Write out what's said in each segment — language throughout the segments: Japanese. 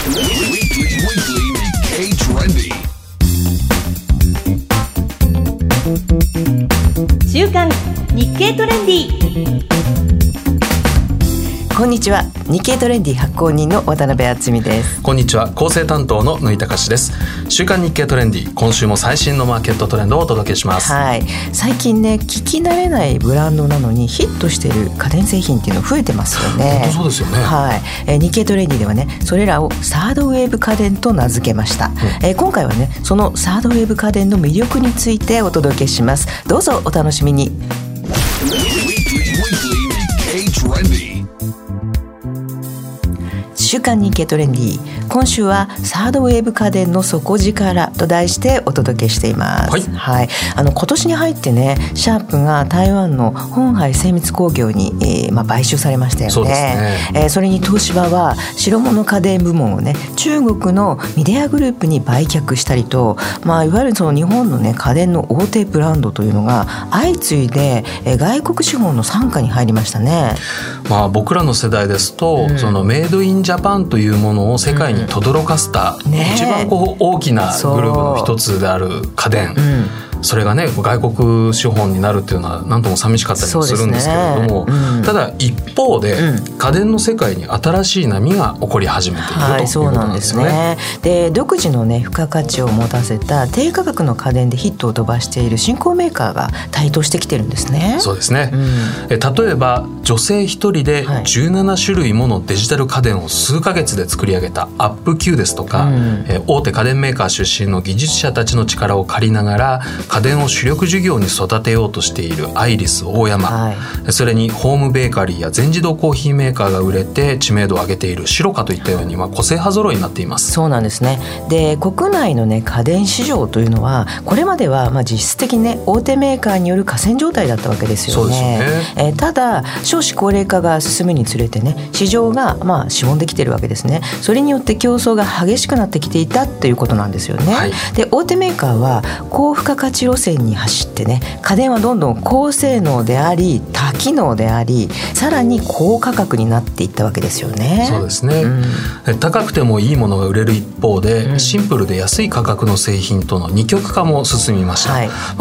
週刊日経トレンディ。 こんにちは、日経トレンディ発行人の渡辺敦美です。 こんにちは、構成担当の縫井隆です。週刊日経トレンディ、今週も最新のマーケットトレンドをお届けします。 はい、最近ね、聞き慣れないブランドなのにヒットしている家電製品っていうの増えてますよね。 本当そうですよね。 はい、日経トレンディではね、それらをサードウェーブ家電と名付けました。今回はね、そのサードウェーブ家電の魅力についてお届けします。どうぞお楽しみに。週刊日経トレンディ、今週はサードウェーブ家電の底力と題してお届けしています。 はいはい、今年に入ってね、シャープが台湾の鴻海精密工業に、買収されましたよね。 そうですね。 それに東芝は白物家電部門をね、中国のミデアグループに売却したりと、いわゆるその日本のね、家電の大手ブランドというのが相次いで、外国資本の傘下に入りましたね。 僕らの世代ですと、そのメイドインジャパンというものを世界に轟かせた、一番大きなグループの一つである家電、それがね、外国資本になるっていうのは何とも寂しかったりもするんですけれども、ただ一方で、家電の世界に新しい波が起こり始めているということなんですよね。 で、独自のね、付加価値を持たせた低価格の家電でヒットを飛ばしている新興メーカーが台頭してきてるんですね。 そうですね。例えば女性一人で17種類ものデジタル家電を数ヶ月で作り上げたアップ Q ですとか、大手家電メーカー出身の技術者たちの力を借りながら家電を主力事業に育てようとしているアイリスオーヤマ、それにホームベーカリーや全自動コーヒーメーカーが売れて知名度を上げているシロカといったように、個性派揃いになっています。 そうなんですね。で、国内のね、家電市場というのはこれまでは実質的にね、大手メーカーによる寡占状態だったわけですよね。 そうですね。 ただ少子高齢化が進むにつれてね、市場がしぼんできてるわけですね。それによって競争が激しくなってきていたっていうことなんですよね。で、大手メーカーは高付加価値路線に走ってね、家電はどんどん高性能であり多機能であり、さらに高価格になっていったわけですよね。 そうですね。高くてもいいものが売れる一方で、シンプルで安い価格の製品との二極化も進みました。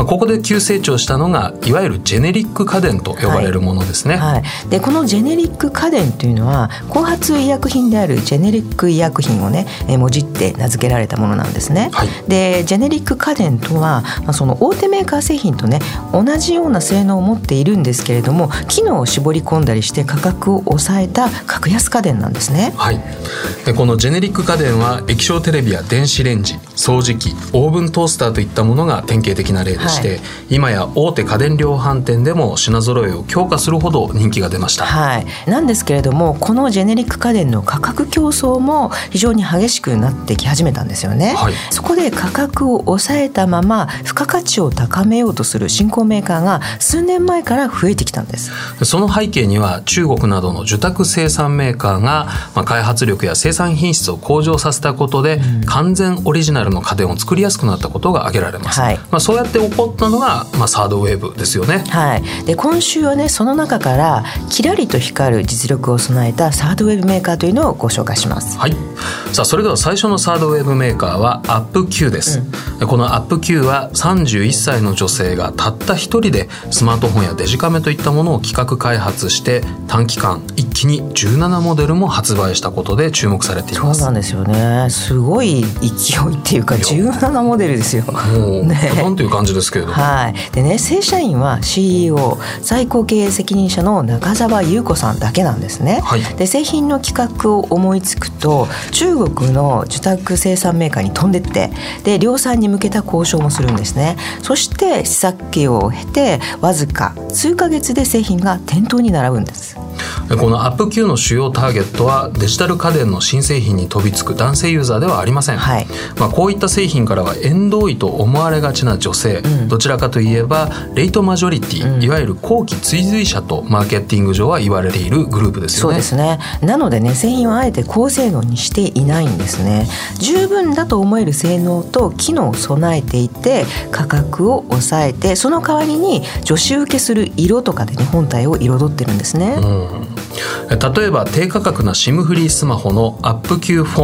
ここで急成長したのがいわゆるジェネリック家電と呼ばれるものですね。 で、このジェネリック家電というのは後発医薬品であるジェネリック医薬品をね、もじって名付けられたものなんですね。で、ジェネリック家電とは、その大手メーカー製品とね、同じような性能を持っているんですけれども、機能を絞り込んだりして価格を抑えた格安家電なんですね。 このジェネリック家電は液晶テレビや電子レンジ、掃除機、オーブントースターといったものが典型的な例でして、今や大手家電量販店でも品揃えを強化するほど人気が出ました。 なんですけれども、このジェネリック家電の価格競争も非常に激しくなってき始めたんですよね。そこで価格を抑えたまま付加価値を高めようとする新興メーカーが数年前から増えてきたんです。 その背景には中国などの受託生産メーカーが、開発力や生産品質を向上させたことで、完全オリジナルの家電を作りやすくなったことが挙げられます。そうやって起こったのが、サードウェーブですよね。 で、今週はね、その中からキラリと光る実力を備えたサードウェーブメーカーというのをご紹介します。 さあ、それでは最初のサードウェーブメーカーはアップ Q です。このアップ Q は31歳の女性がたった一人でスマートフォンやデジカメといったものを企画開発して短期間一気に17モデルも発売したことで注目されています。 そうなんですよね。すごい勢いっていうか17モデルですよ。 もうなんていう感じですけれども。 でね、正社員は CEO 最高経営責任者の中澤優子さんだけなんですね。で、製品の企画を思いつくと中国の受託生産メーカーに飛んでって、で、量産に向けた交渉もするんですね。そして試作機を経てわずか数ヶ月で製品が店頭に並ぶんです。 このアップ Q の主要ターゲットはデジタル家電の新製品に飛びつく男性ユーザーではありません。こういった製品からは縁遠いと思われがちな女性、どちらかといえばレイトマジョリティ、いわゆる後期追随者とマーケティング上は言われているグループですよね。 そうですね。なのでね、製品はあえて高性能にしていないんですね。十分だと思える性能と機能を備えていて価格を抑えて、その代わりに女子受けする色とかで、ね、本体を彩ってるんですね。 例えば低価格な SIM フリースマホのアップ Q フォン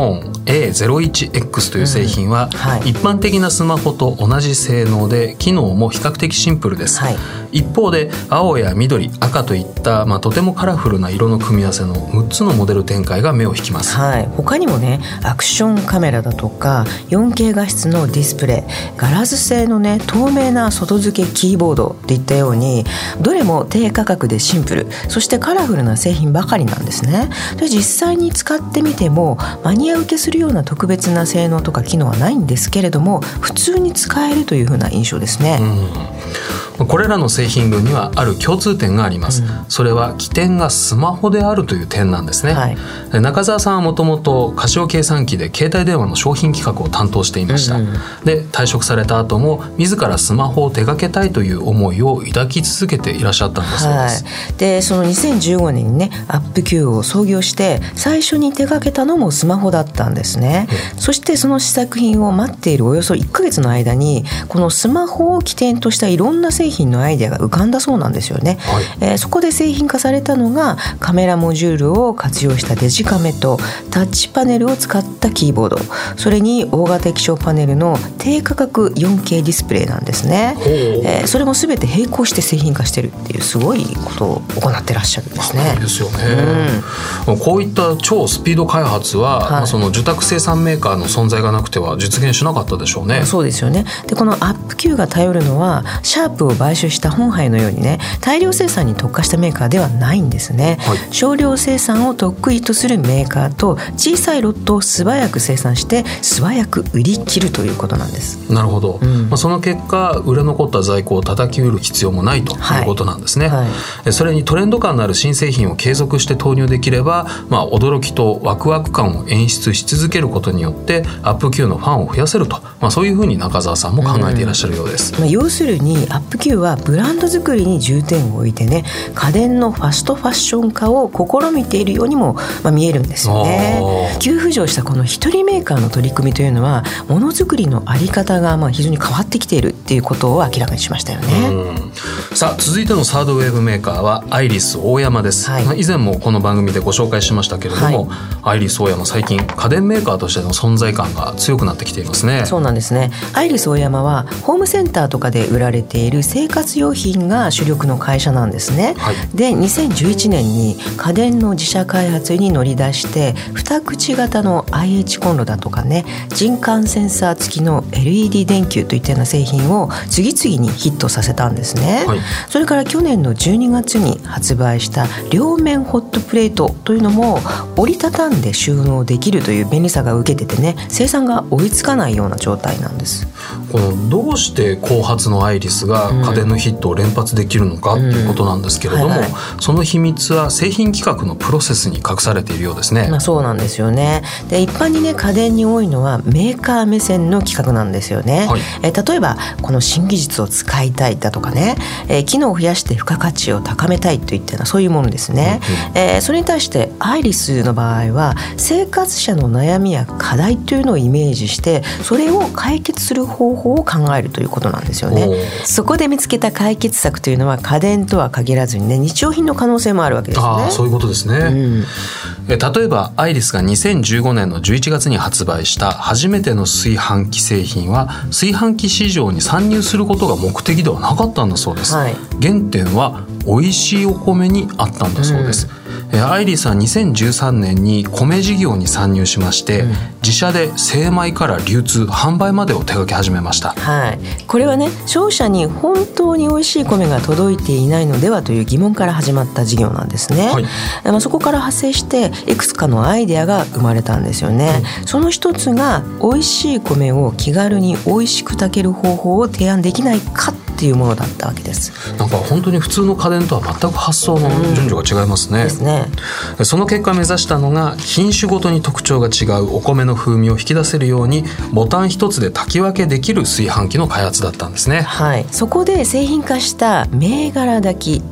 A01X という製品は、一般的なスマホと同じ性能で機能も比較的シンプルです、一方で青や緑、赤といった、とてもカラフルな色の組み合わせの6つのモデル展開が目を引きます、 他にもねアクションカメラだとか 4K 画質のディスプレイ、ガラス製のね透明な外付けキーボードといったようにどれも低価格でシンプル、そしてカラフルな製品ばかりなんですね。で実際に使ってみてもマニア受けするような特別な性能とか機能はないんですけれども、普通に使えるという風な印象ですね。 これらの製品群にはある共通点があります、それは起点がスマホであるという点なんですね、中澤さんはもともとカシオ計算機で携帯電話の商品企画を担当していました、で退職された後も自らスマホを手掛けたいという思いを抱き続けていらっしゃったんだそうです、 でその2015年にねアップ Q を創業して最初に手掛けたのもスマホだったんですね、そしてその試作品を待っているおよそ1ヶ月の間にこのスマホを起点としたいろんな製品のアイデアが浮かんだそうなんですよね、そこで製品化されたのがカメラモジュールを活用したデジカメとタッチパネルを使ったキーボード、それに大型液晶パネルの低価格 4K ディスプレイなんですね、それも全て並行して製品化してるっていうすごいことを行ってらっしゃるんですね。 ですよね、こういった超スピード開発は、その受託生産メーカーの存在がなくては実現しなかったでしょうね。 そうですよね。でこのアップ Q が頼るのはシャープを買収した本杯のようにね大量生産に特化したメーカーではないんですね、少量生産を得意とするメーカーと小さいロットを素早く生産して素早く売り切るということなんです。 なるほど、その結果売れ残った在庫を叩き売る必要もないということなんですね、それにトレンド感のある新製品を継続して投入できれば、驚きとワクワク感を演出し続けることによってアップ Q のファンを増やせると、そういうふうに中澤さんも考えていらっしゃるようです、 要するにアップ Q はブランド作りに重点を置いてね家電のファストファッション化を試みているようにも、見えるんですよね。急浮上したこの一人メーカーの取り組みというのはものづくりのあり方が非常に変わってきているっていうことを明らかにしましたよね。 さあ続いてのサードウェーブメーカーはアイリスオーヤマです、以前もこの番組でご紹介しましたけれども、アイリスオーヤマ最近家電メーカーとしての存在感が強くなってきていますね。 そうなんですね。アイリスオーヤマはホームセンターとかで売られている生活用品が主力の会社なんですね、で2011年に家電の自社開発に乗り出して二口型の IH コンロだとかね人感センサー付きの LED 電球といったような製品を次々にヒットさせたんですね、それから去年の12月に発売した両面ホットプレートというのも折りたたんで収納できるという便利さが受けててね生産が追いつかないような状態なんです。 どうして後発のアイリスが家電のヒットを連発できるのかということなんですけれども、その秘密は製品企画のプロセスに隠されているようですね。 そうなんですよね。で一般にね家電に多いのはメーカー目線の企画なんですよね、例えばこの新技術を使いたいだとかね、機能を増やして付加価値を高めたいといったようなそういうものですね、それに対してアイリスの場合は生活者の悩みや課題というのをイメージしてそれを解決する方法を考えるということなんですよね。そこで見つけた解決策というのは家電とは限らずにね日用品の可能性もあるわけですね。 そういうことですね、例えばアイリスが2015年の11月に発売した初めての炊飯器製品は炊飯器市場に参入することが目的ではなかったんだそうです、原点は美味しいお米にあったんだそうです、アイリスは2013年に米事業に参入しまして、自社で精米から流通販売までを手掛け始めました、 これはね消費者に本当に美味しい米が届いていないのではという疑問から始まった事業なんですね、そこから派生していくつかのアイデアが生まれたんですよね、その一つが美味しい米を気軽に美味しく炊ける方法を提案できないかっていうものだったわけです。 なんか本当に普通の家電とは全く発想の順序が違いますね、 ですね。 その結果目指したのが品種ごとに特徴が違うお米の風味を引き出せるようにボタン一つで炊き分けできる炊飯器の開発だったんですね。 そこで製品化した銘柄炊き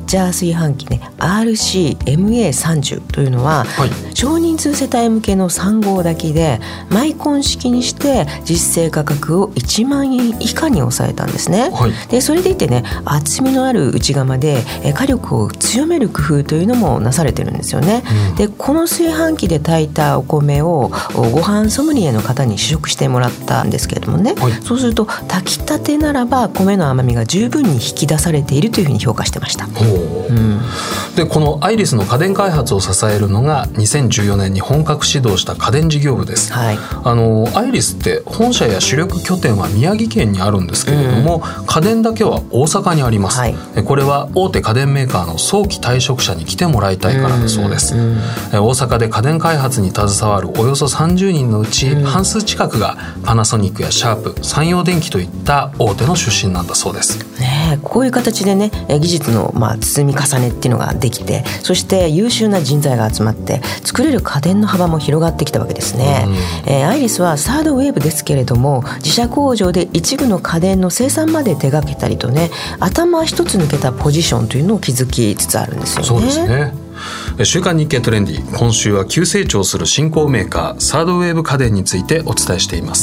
ジャー炊飯器ね RCMA30 というのは、少人数世帯向けの3合炊きでマイコン式にして実勢価格を1万円以下に抑えたんですね。でそれでいてね、厚みのある内釜で火力を強める工夫というのもなされてるんですよね。でこの炊飯器で炊いたお米をご飯ソムリエの方に試食してもらったんですけれどもね、そうすると炊きたてならば米の甘みが十分に引き出されているというふうに評価してました。 でこのアイリスの家電開発を支えるのが2014年に本格始動した家電事業部です。アイリスって本社や主力拠点は宮城県にあるんですけれども、家電だけは大阪にあります。これは大手家電メーカーの早期退職者に来てもらいたいからだそうです。大阪で家電開発に携わるおよそ30人のうち半数近くがパナソニックやシャープ、三洋電機といった大手の出身なんだそうです。 こういう形でね、技術の積み重ねっていうのができて、そして優秀な人材が集まって作れる家電の幅も広がってきたわけですね。アイリスはサードウェーブですけれども、自社工場で一部の家電の生産まで手掛けたりとね、頭一つ抜けたポジションというのを築きつつあるんですよね。 そうですね。週刊日経トレンディ、今週は急成長する新興メーカーサードウェーブ家電についてお伝えしています。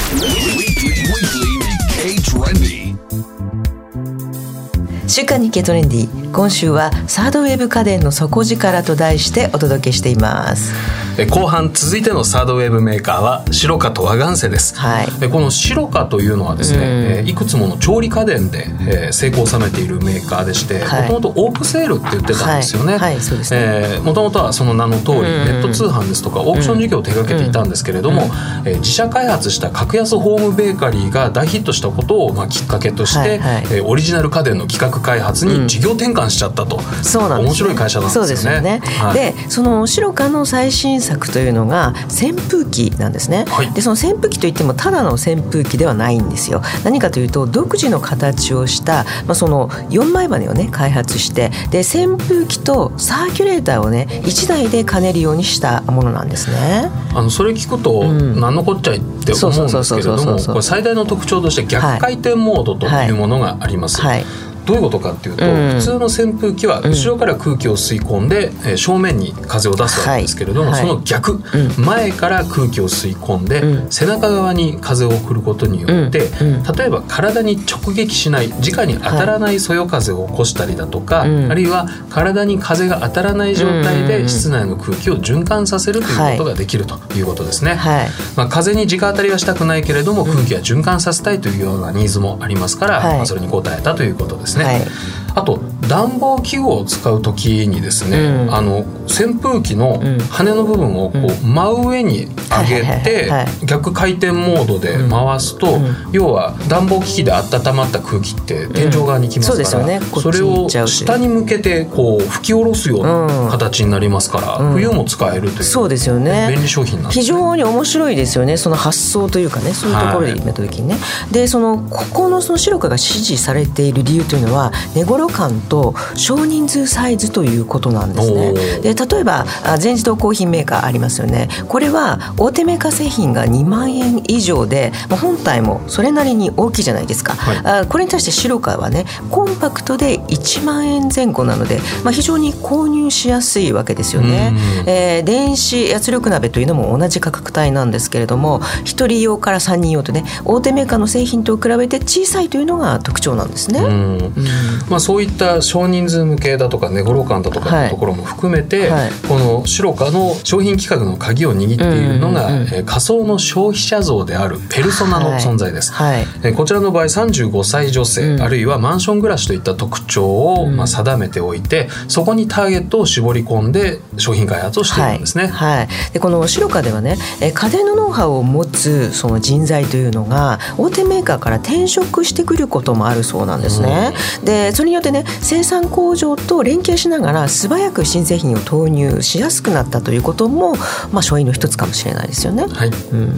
週刊日経トレンディ、今週はサードウェーブ家電の底力と題してお届けしています。 後半続いてのサードウェーブメーカーはシロカとワガンセです。このシロカというのはですね、いくつもの調理家電で成功を収めているメーカーでして、もともとオープセールって言ってたんですよね。もともとはその名の通り、ネット通販ですとかオークション事業を手掛けていたんですけれども、自社開発した格安ホームベーカリーが大ヒットしたことをきっかけとして、オリジナル家電の企画開発に事業転換しちゃったと。面白い会社なんですよね。 でそのシロカの最新作というのが扇風機なんですね。でその扇風機といってもただの扇風機ではないんですよ。何かというと独自の形をした、その4枚羽をね開発して、で扇風機とサーキュレーターをね1台で兼ねるようにしたものなんですね。 それ聞くと何のこっちゃいって思うんですけれども、これ最大の特徴として逆回転モードというものがあります。どういうことかっていうと、普通の扇風機は後ろから空気を吸い込んで、正面に風を出すわけですけれども、その逆、前から空気を吸い込んで、背中側に風を送ることによって、例えば体に直撃しない、直に当たらないそよ風を起こしたりだとか、あるいは体に風が当たらない状態で室内の空気を循環させるということができるということですね。風に直当たりはしたくないけれども、空気は循環させたいというようなニーズもありますから、それに応えたということですね。あと暖房器具を使うときにですね、扇風機の羽の部分をこう真上に上げて逆回転モードで回すと、要は暖房機器で温まった空気って天井側に来ますから、それを下に向けてこう吹き下ろすような形になりますから、冬も使えるという、 そうですよね、 便利商品なんですね。 非常に面白いですよね、その発想というかね、そういうところで見た時にね。でここのシロカが支持されている理由というのは、寝頃感と少人数サイズということなんですね。で例えば全自動コーヒーメーカーありますよね。これは大手メーカー製品が2万円以上で、本体もそれなりに大きいじゃないですか。これに対してシロカはね、コンパクトで1万円前後なので、非常に購入しやすいわけですよね。電子圧力鍋というのも同じ価格帯なんですけれども、1人用から3人用とね、大手メーカーの製品と比べて小さいというのが特徴なんですね。 そういった少人数向けだとか寝頃感だとかのところも含めて、このシロカの商品企画の鍵を握っているのが、仮想の消費者像であるペルソナの存在です。こちらの場合35歳女性、あるいはマンション暮らしといった特徴を定めておいて、そこにターゲットを絞り込んで商品開発をしているんですね。 でこのシロカではね、家電のノウハウを持つその人材というのが大手メーカーから転職してくることもあるそうなんですね。でそれによってね、生産工場と連携しながら素早く新製品を投入しやすくなったということも、勝因の一つかもしれないですよね。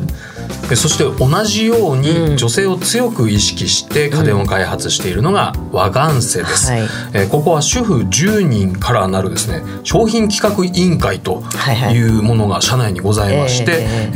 そして同じように女性を強く意識して家電を開発しているのがワガンセです、ここは主婦10人からなるですね、商品企画委員会というものが社内にございまして、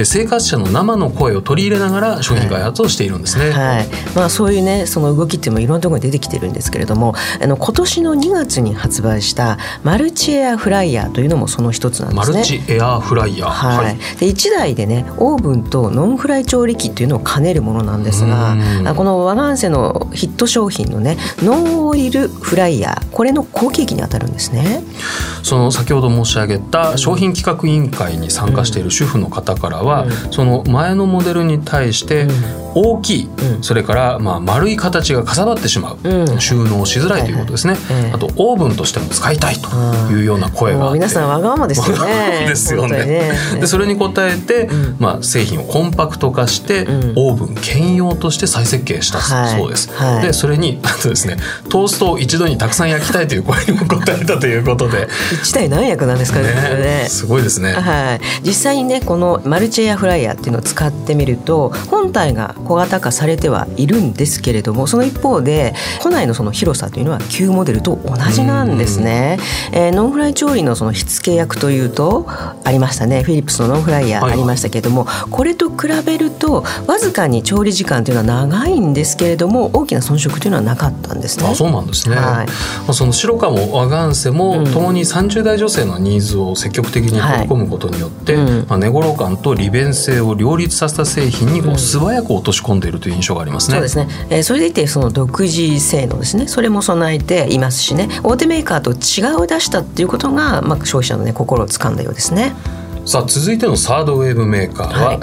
生活者の生の声を取り入れながら商品開発をしているんですね。 そういうね、その動きっていうのもいろんなところに出てきてるんですけれども、今年の2月に発売したマルチエアフライヤーというのもその一つなんですね。 マルチエアフライヤー、 で1台でね、オーブンとノンフライ調理器っていうのを兼ねるものなんですが、このワガンセのヒット商品のね、ノンオイルフライヤー、これの後継機に当たるんですね。 その先ほど申し上げた商品企画委員会に参加している主婦の方からは、その前のモデルに対して大きい、それから丸い形がかさばってしまう、収納しづらいということですね、あとオーブンとしても使いたいというような声があって、 皆さんわがままですよね。 ですよね。でそれに応えて、製品をコンパクト化して、オーブン兼用として再設計したそうです、でそれにあとですね、トーストを一度にたくさん焼きたいという声にも応えたということで、 1台何役なんですか ね、 すごいですね。 実際にね、このマルチエアフライヤーっていうのを使ってみると、本体が小型化されてはいるんですけれども、その一方で庫内のその広さというのは旧モデルと同じなんですね。ノンフライ調理のその火付け役というとありましたね、フィリップスのノンフライヤーありましたけれども、これと比べるとわずかに調理時間というのは長いんですけれども、大きな遜色というのはなかったんですね。 そうなんですね。そのシロカもワガンセもともに30代女性のニーズを積極的に取り込むことによって、寝頃感と利便性を両立させた製品に素早く落とし込んでいるという印象がありますね。 そうですね。それでいてその独自性能ですね、それも備えていますしね、大手メーカーと違いを出したっていうことが、消費者の、心を掴んだようですね。 さあ続いてのサードウェーブメーカーは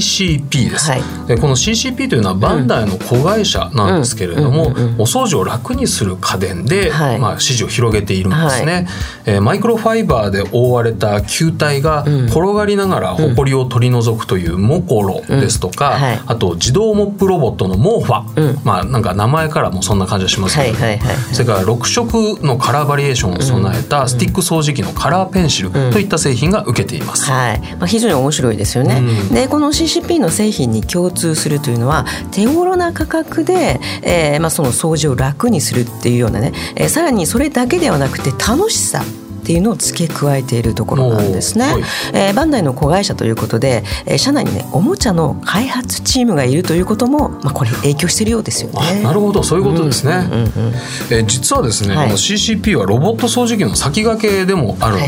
CCP です、この CCP というのはバンダイの子会社なんですけれども、お掃除を楽にする家電で、支持を広げているんですね、マイクロファイバーで覆われた球体が転がりながらホコリを取り除くというモコロですとか、あと自動モップロボットのモーファ、なんか名前からもそんな感じがしますけど、それから6色のカラーバリエーションを備えたスティック掃除機のカラーペンシルといった製品が受けています。 非常に面白いですよね、でこの CCP の製品に共通するというのは、手頃な価格で、その掃除を楽にするっていうようなね、さらにそれだけではなくて楽しさっていうのを付け加えているところなんですね、バンダイの子会社ということで、社内にね、おもちゃの開発チームがいるということも、これ影響しているようですよね。 なるほど、そういうことですね、実はですね、この CCP はロボット掃除機の先駆けでもあるんです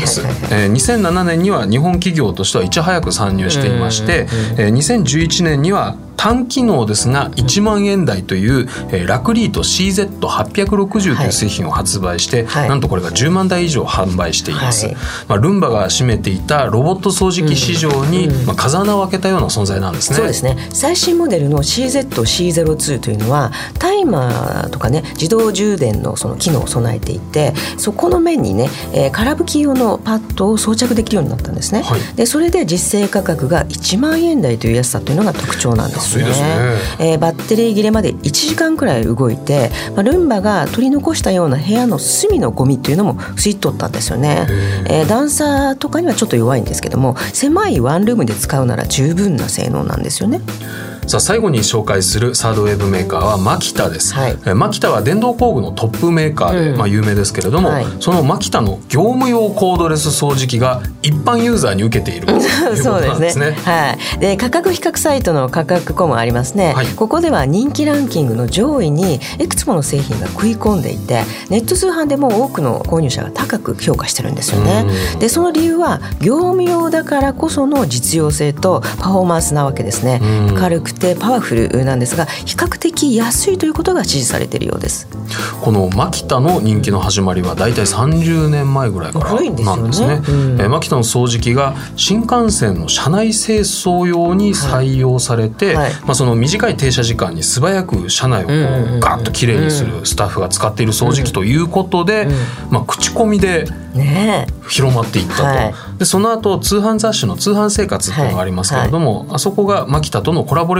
、2007年には日本企業としてはいち早く参入していまして、2011年には単機能ですが1万円台という、ラクリート CZ860 という製品を発売して、なんとこれが10万台以上販売しています、ルンバが占めていたロボット掃除機市場に、風穴を開けたような存在なんですね。 そうですね。最新モデルの CZ-C02 というのはタイマーとかね、自動充電のその機能を備えていて、そこの面にね、空拭き用のパッドを装着できるようになったんですね、でそれで実勢価格が1万円台という安さというのが特徴なんです。バッテリー切れまで1時間くらい動いて、ルンバが取り残したような部屋の隅のゴミっていうのも吸い取ったんですよね、段差とかにはちょっと弱いんですけども、狭いワンルームで使うなら十分な性能なんですよね。 さあ最後に紹介するサードウェーブメーカーはマキタです、マキタは電動工具のトップメーカーで、有名ですけれども、そのマキタの業務用コードレス掃除機が一般ユーザーに受けているということなんですね。 で価格比較サイトの価格コムありますね、ここでは人気ランキングの上位にいくつもの製品が食い込んでいて、ネット通販でも多くの購入者が高く評価してるんですよね。でその理由は業務用だからこその実用性とパフォーマンスなわけですね。軽くてパワフルなんですが、比較的安いということが支持されているようです。 このマキタの人気の始まりはだいたい30年前ぐらいからなんですね。マキタの掃除機が新幹線の車内清掃用に採用されて、その短い停車時間に素早く車内をガッときれいにするスタッフが使っている掃除機ということで、口コミで広まっていったと、でその後通販雑誌の通販生活っていうのがありますけれども、あそこがマキタとのコラボレーション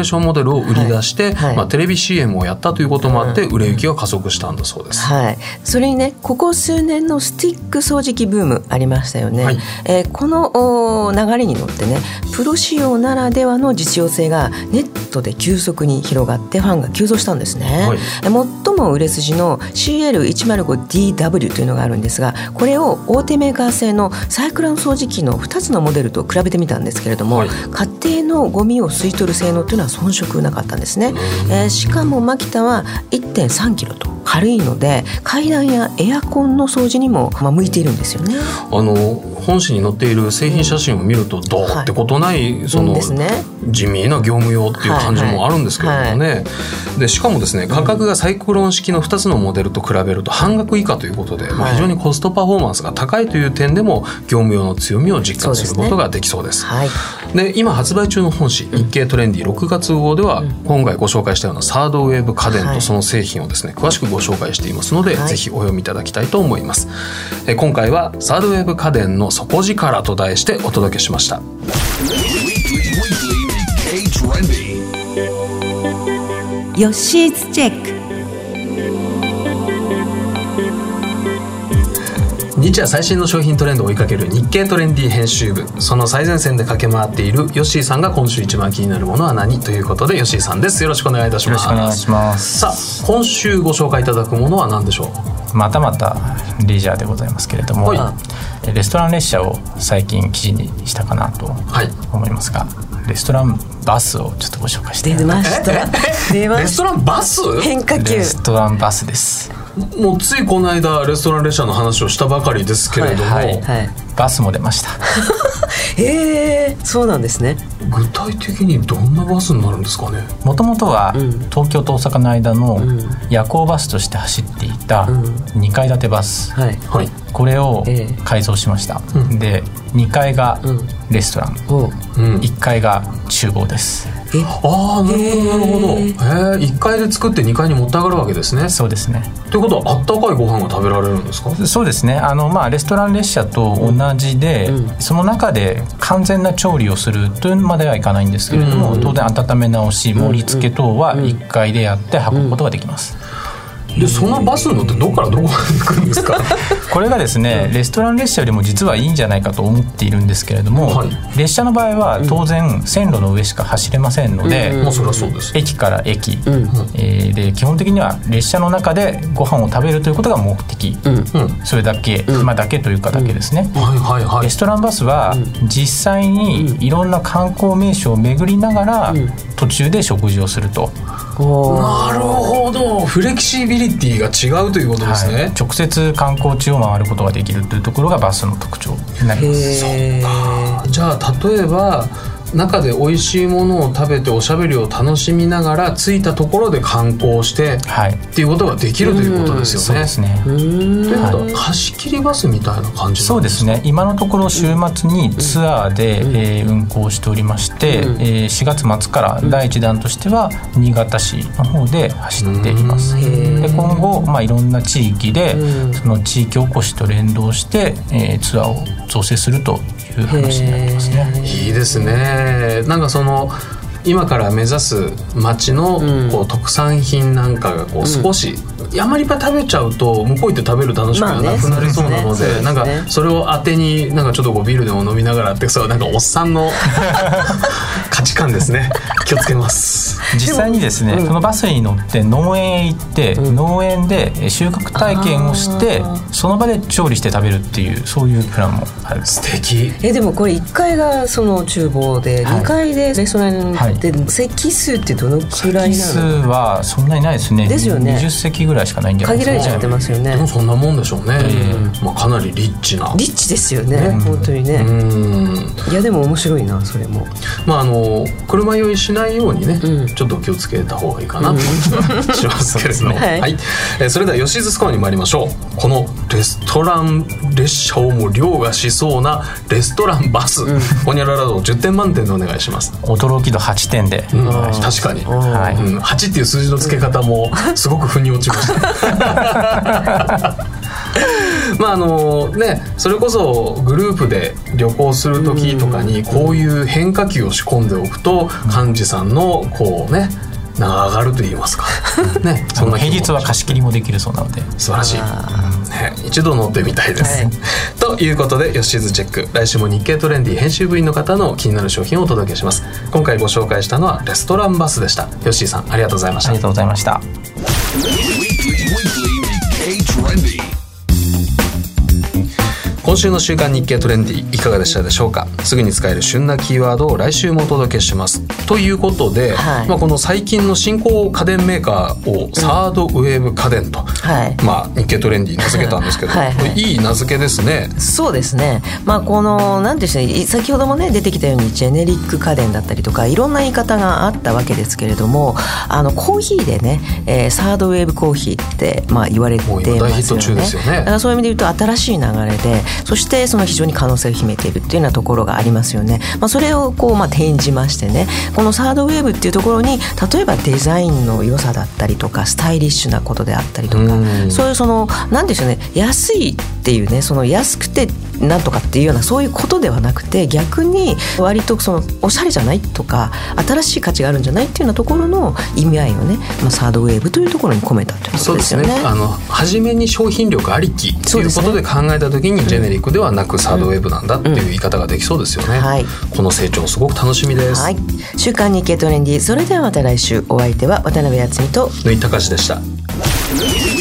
ションモデルを売り出して、テレビ CM をやったということもあって売れ行きが加速したんだそうです。 それにね、ここ数年のスティック掃除機ブームありましたよね。この流れに乗ってね、プロ仕様ならではの実用性がネットで急速に広がってファンが急増したんですね。最も売れ筋の CL105DW というのがあるんですが、これを大手メーカー製のサイクロン掃除機の2つのモデルと比べてみたんですけれども、家庭のゴミを吸い取る性能というのは遜色なかったんですね。しかもマキタは 1.3 キロと軽いので、階段やエアコンの掃除にも向いているんですよね。 本誌に載っている製品写真を見るとどうってことない、その地味な業務用っていう感じもあるんですけれどもね。でしかもですね、価格がサイクロン式の2つのモデルと比べると半額以下ということで、非常にコストパフォーマンスが高いという点でも業務用の強みを実感することができそうです。で今発売中の本誌日経トレンディ6月号では、今回ご紹介したようなサードウェーブ家電とその製品をですね、詳しくご紹介していますので、ぜひお読みいただきたいと思います。今回はサードウェーブ家電の底力と題してお届けしました。 ヨッシーズチェック。 日夜最新の商品トレンドを追いかける日経トレンディ編集部、その最前線で駆け回っているヨッシーさんが今週一番気になるものは何ということで、ヨッシーさんです。よろしくお願いいたします。 よろしくお願いします。 さあ今週ご紹介いただくものは何でしょう。またまたレジャーでございますけれども、レストラン列車を最近記事にしたかなと思いますが、レストランバスをちょっとご紹介して出ましたレストランバス、 変化球。 レストランバスです。 もうついこの間レストラン列車の話をしたばかりですけれども、 バスも出ました。 そうなんですね。 具体的にどんなバスになるんですかね。 もともとは東京と大阪の間の夜行バスとして走っていた2階建てバス、これを改造しました。で2階がレストラン、1階が厨房です。 なるほど。1階で作って2階に持って上がるわけですね。 そうですね。 ということはあったかいご飯が食べられるんですか。 そうですね。レストラン列車と同じで、その中で完全な調理をするというまではいかないんですけれども、当然温め直し盛り付け等は1階でやって運ぶことができます。 でそのバスに乗ってどこからどこまで行くんですか。 これがですね、レストラン列車よりも実はいいんじゃないかと思っているんですけれども、列車の場合は当然線路の上しか走れませんので、駅から駅、で基本的には列車の中でご飯を食べるということが目的、それだけ、だけというかだけですね。レストランバスは実際にいろんな観光名所を巡りながら途中で食事をすると。 なるほど。フレキシビリティが違うということですね。 直接観光地を回ることができるというところがバスの特徴になります。 そっか。じゃあ例えば中で美味しいものを食べておしゃべりを楽しみながら着いたところで観光してっていうことができるということですよね。 そうですね。 ということは貸し切りバスみたいな感じなんですか。 そうですね。今のところ週末にツアーで運行しておりまして、4月末から第1弾としては新潟市の方で走っています。で今後、いろんな地域でその地域おこしと連動して、ツアーを造成するという話になってますね。 いいですね。なんかその今から目指す町のこう特産品なんかがこう少しあまりいっぱい食べちゃうと向こう行って食べる楽しみがなくなりそうなので、なんかそれを当てになんかちょっとこうビールでも飲みながらって、そうなんかおっさんの価値観ですね。気をつけます。 実際にですね、そのバスに乗って農園へ行って、農園で収穫体験をしてその場で調理して食べるっていう、そういうプランもある。 素敵。 でもこれ1階がその厨房で、2階でレストランで、席数ってどのくらいなの？ 席数はそんなにないですね。 ですよね。 20席ぐらいしかないんじゃないですか。 限られちゃってますよね。 でもそんなもんでしょうね。かなりリッチな。 リッチですよね。本当にね。いやでも面白いな、それも。 車酔いしないようにね、ちょっと気をつけた方がいいかなとしますけれども、それでは吉津スコアに参りましょう。このレストラン列車をも凌駕しそうなレストランバス、ホニャララ度10点満点でお願いします。 驚き度8点で、 確かに、8っていう数字の付け方もすごく腑に落ちました。 それこそグループで旅行する時とかにこういう変化球を仕込んでおくと幹事さんのこうね名が上がると言いますか、ね、 そんな平日は貸し切りもできるそうなので素晴らしい、ね、一度乗ってみたいです、はい、ということでヨッシーズチェック、来週も日経トレンディ編集部員の方の気になる商品をお届けします。今回ご紹介したのはレストランバスでした。ヨッシーさんありがとうございました。 ありがとうございました。 今週の週刊日経トレンディいかがでしたでしょうか。すぐに使える旬なキーワードを来週もお届けしますということで、はい、この最近の新興家電メーカーをサードウェーブ家電と、日経トレンディ名付けたんですけど、いい名付けですね。 そうですね、このなんていうんでしょうね、先ほどもね出てきたようにジェネリック家電だったりとかいろんな言い方があったわけですけれども、コーヒーでね、サードウェーブコーヒーって言われてますよね。 大ヒット中ですよね。 だからそういう意味で言うと新しい流れで、そしてその非常に可能性を秘めているっていうようなところがありますよね。それを転じましてね、このサードウェーブっていうところに例えばデザインの良さだったりとかスタイリッシュなことであったりとか、そういうなんでしょうね、安いっていうね、安くてなんとかっていうようなそういうことではなくて、逆に割とおしゃれじゃないとか新しい価値があるんじゃないっていうようなところの意味合いをね、サードウェーブというところに込めたということですよね。 そうですね、初めに商品力ありきということで考えた時にジェネリックではなくサードウェーブなんだっていう言い方ができそうですよね、はい、この成長すごく楽しみです、はい、 週刊日経トレンディ、それではまた来週。お相手は渡辺敦美と縫井隆でした。